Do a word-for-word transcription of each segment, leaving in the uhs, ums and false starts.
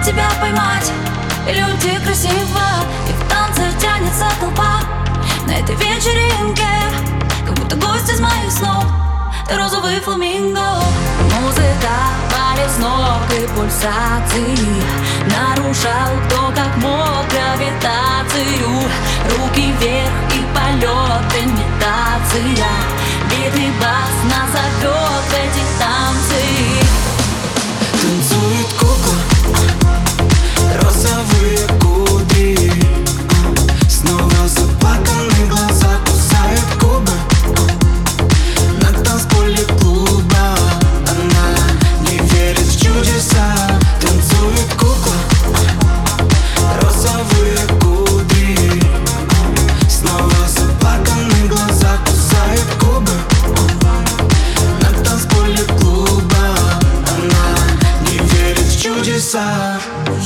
тебя поймать, или уйти красиво, и в танце тянется толпа. На этой вечеринке, как будто гость из моих снов, ты розовый фламинго. Музыка валит с ног и пульсации, нарушал кто как мог гравитацию. Руки вверх и полет, имитация. Битый бас нас зовет в эти танцы. Танцует кукла, розовые кудри, снова заплаканные глаза, кусает губы. На танцполе клуба она не верит в чудеса. Танцует кукла, розовые кудри, снова заплаканные глаза, кусает губы. На танцполе клуба она не верит в чудеса.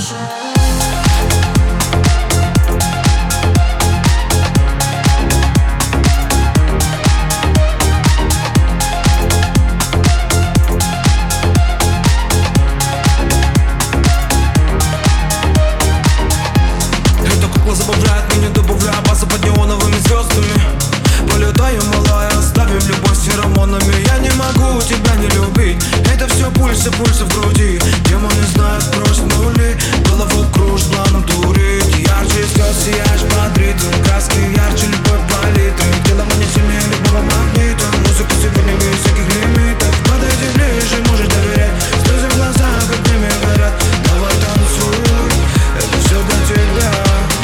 Забавляет меня, добавляя база под неоновыми звездами. Полетаем, малая, оставим любовь с феромонами. Я не могу тебя не любить, это все пульсы, пульсы в груди. Демоны знают, брось нули, голову кружит планом дурить. Ярче слез сияешь под ритм, краски ярче любовь палитры. Дело мне сильнее любого магнита, музыка сегодня без всяких лимитов. Подойди ближе, можешь доверять, слезы в глазах огнями горят. Давай танцуй, это все для тебя.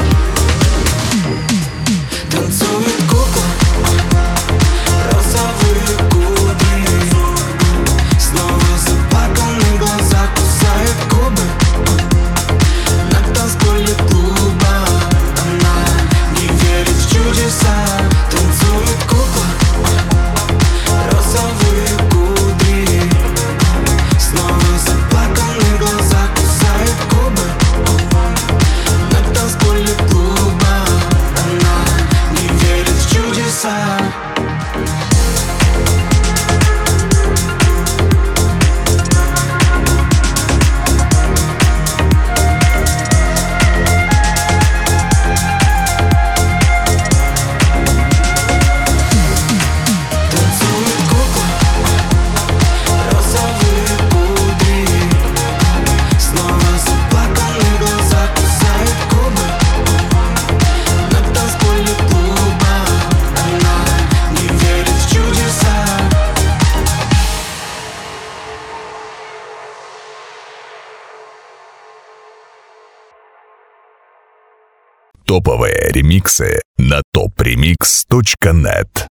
Танцует кукла, розовые кудри, снова заплаканные глаза, кусает губы. На танцполе клуба она не верит в чудеса. Танцует кукла, розовые кудри, снова заплаканные глаза, кусает губы. На танцполе клуба она не верит в чудеса. Танцует кукла, розовые кудри, снова заплаканные глаза, кусает губы. На танцполе клуба она не верит в чудеса. Топовые ремиксы на топ ремикс точка нет.